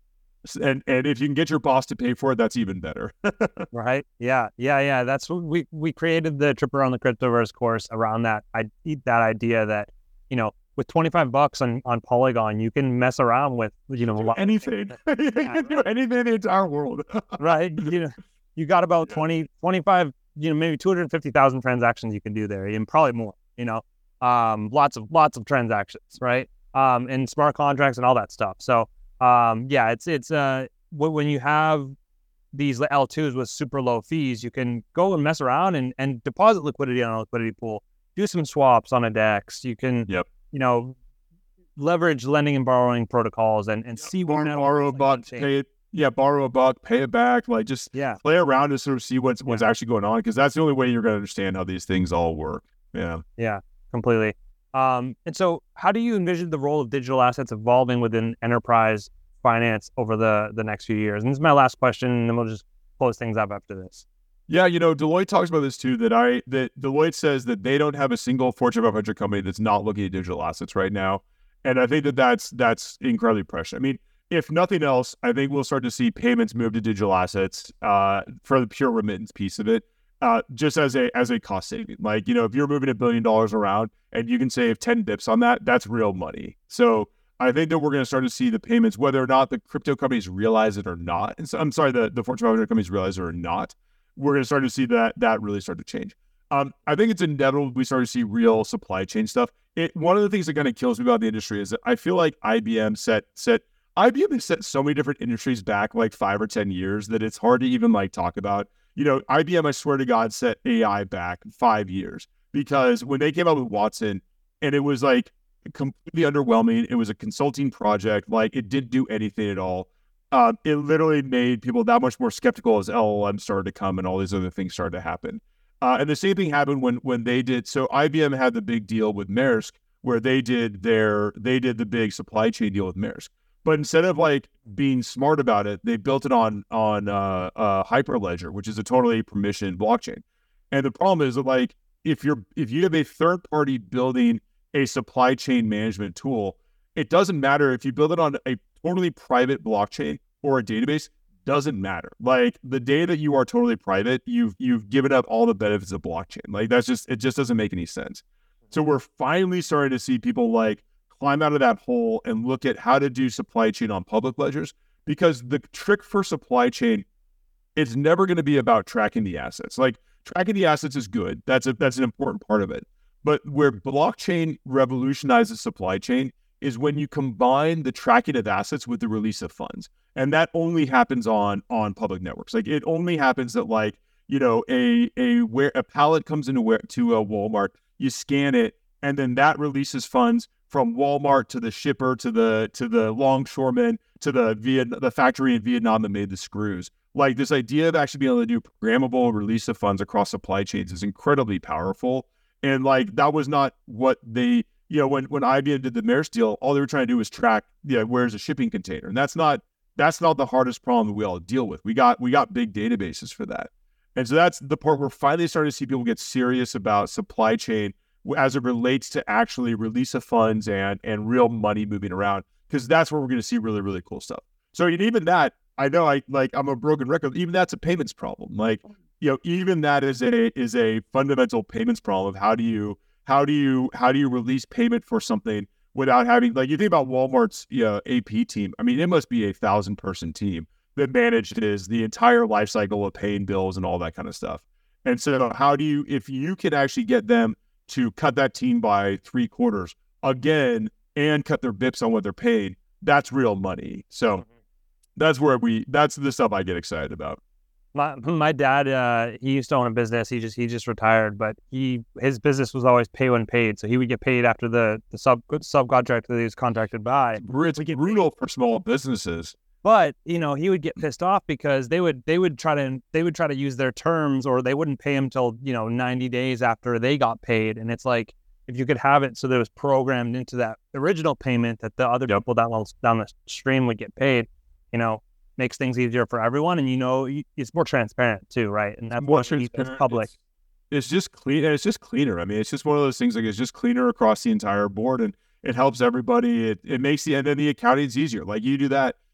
And and if you can get your boss to pay for it, that's even better. Right. Yeah. Yeah. Yeah. That's what we, we created the Trip Around the Cryptoverse course around that. I that idea that, you know, with twenty-five bucks on, on Polygon, you can mess around with, you know, a lot anything. You can do anything in the entire world. Right. You know, you got about twenty, twenty-five, you know, maybe two hundred fifty thousand transactions you can do there, and probably more, you know, um, lots of, lots of transactions, right? Um, and smart contracts and all that stuff. So, um, yeah, it's, it's, uh, when you have these L twos with super low fees, you can go and mess around and, and deposit liquidity on a liquidity pool, do some swaps on a DEX. You can, yep. you know, leverage lending and borrowing protocols and, and yep. see Bar- what borrow a buck, pay it. Yeah, borrow a buck, pay it back. Like just yeah. play around to sort of see what's what's yeah. actually going on, because that's the only way you're going to understand how these things all work. Yeah. Yeah, completely. Um, and so how do you envision the role of digital assets evolving within enterprise finance over the, the next few years? And this is my last question, and then we'll just close things up after this. Yeah, you know, Deloitte talks about this too, that I that Deloitte says that they don't have a single Fortune five hundred company that's not looking at digital assets right now. And I think that that's, that's incredibly precious. I mean, if nothing else, I think we'll start to see payments move to digital assets uh, for the pure remittance piece of it, uh, just as a as a cost saving. Like, you know, if you're moving a billion dollars around and you can save ten bips on that, that's real money. So I think that we're going to start to see the payments, whether or not the crypto companies realize it or not. And so, I'm sorry, the, the Fortune five hundred companies realize it or not. We're going to start to see that that really start to change. Um, I think it's inevitable we start to see real supply chain stuff. It, one of the things that kind of kills me about the industry is that I feel like I B M set set I B M has set so many different industries back like five or ten years that it's hard to even like talk about. You know, I B M, I swear to God, set A I back five years because when they came out with Watson, and it was like completely underwhelming. It was a consulting project. Like it didn't do anything at all. Uh, it literally made people that much more skeptical as L L M started to come and all these other things started to happen. Uh, and the same thing happened when when they did. So I B M had the big deal with Maersk, where they did their they did the big supply chain deal with Maersk. But instead of like being smart about it, they built it on on uh, uh, Hyperledger, which is a totally permissioned blockchain. And the problem is that like if you're if you have a third party building a supply chain management tool, it doesn't matter if you build it on a totally private blockchain or a database. Doesn't matter. Like the day that you are totally private, you've you've given up all the benefits of blockchain. Like that's just it just doesn't make any sense. So we're finally starting to see people like climb out of that hole and look at how to do supply chain on public ledgers, because the trick for supply chain is never going to be about tracking the assets. Like tracking the assets is good. That's a, that's an important part of it. But where blockchain revolutionizes supply chain is when you combine the tracking of assets with the release of funds. And that only happens on, on public networks. Like it only happens that like, you know, a, a, where a pallet comes into where, to a Walmart, you scan it, and then that releases funds from Walmart to the shipper, to the to the longshoreman, to the Viet- the factory in Vietnam that made the screws. Like this idea of actually being able to do programmable release of funds across supply chains is incredibly powerful. And like that was not what they, you know, when when I B M did the Maersk deal, all they were trying to do was track, yeah, you know, where's a shipping container, and that's not that's not the hardest problem that we all deal with. We got we got big databases for that, and so that's the part where we're finally starting to see people get serious about supply chain as it relates to actually release of funds and and real money moving around, because that's where we're going to see really, really cool stuff. So even that, I know I like I'm a broken record, even that's a payments problem. Like, you know, even that is a is a fundamental payments problem of how do you how do you how do you release payment for something without having, like, you think about Walmart's you know, A P team. I mean, it must be a thousand person team that manages the entire life cycle of paying bills and all that kind of stuff. And so how do you, if you can actually get them to cut that team by three quarters again and cut their bips on what they're paid, that's real money. So mm-hmm. that's where we, that's the stuff I get excited about. My my dad, uh, he used to own a business. He just he just retired, but he his business was always pay when paid. So he would get paid after the the sub subcontractor that he was contracted by. It's brutal for small businesses. But you know, he would get pissed off because they would they would try to they would try to use their terms, or they wouldn't pay him till you know ninety days after they got paid. And it's like, if you could have it so that it was programmed into that original payment that the other yep. people down down the stream would get paid, you know. Makes things easier for everyone, and you know it's more transparent too, right? And that's more transparent. Public. It's, it's just clean, and it's just cleaner. I mean, it's just one of those things. Like it's just cleaner across the entire board, and it helps everybody. It it makes the and then the accounting's easier. Like you do that,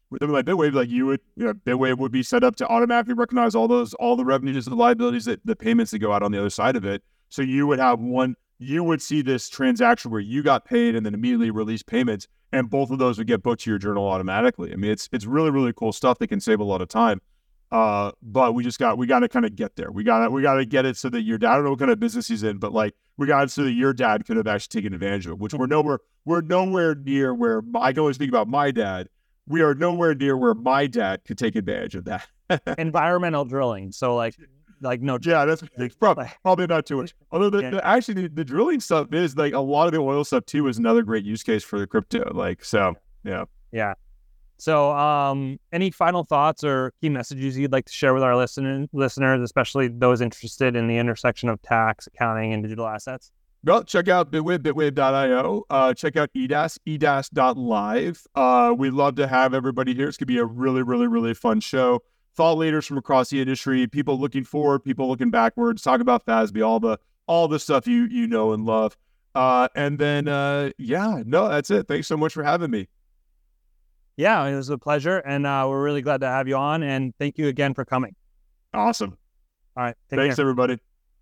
with something like Bitwave, like you would, you know, Bitwave would be set up to automatically recognize all those, all the revenues and the liabilities, that the payments that go out on the other side of it. So you would have one, you would see this transaction where you got paid and then immediately release payments, and both of those would get booked to your journal automatically. I mean, it's it's really, really cool stuff that can save a lot of time. Uh, but we just got, we got to kind of get there. We got to, we got to get it so that your dad, I don't know what kind of business he's in, but like we got it so that your dad could have actually taken advantage of it, which we're nowhere, we're nowhere near where I can always think about my dad. We are nowhere near where my dad could take advantage of that. Environmental drilling. So like, like no, yeah, that's probably, probably not too much. Although the, yeah. the actually the, the drilling stuff is like a lot of the oil stuff too is another great use case for the crypto. Like, so yeah. Yeah. So, um, any final thoughts or key messages you'd like to share with our listen- listeners, especially those interested in the intersection of tax, accounting, and digital assets? Well, check out Bitwave, bitwave dot io. Uh, check out E D A S, E D A S dot live. Uh, we'd love to have everybody here. It's going to be a really, really, really fun show. Thought leaders from across the industry, people looking forward, people looking backwards, talk about F A S B, all the all the stuff you you know and love. Uh, and then, uh, yeah, no, that's it. Thanks so much for having me. Yeah, it was a pleasure, and uh, we're really glad to have you on, and thank you again for coming. Awesome. All right. Thanks, care. everybody.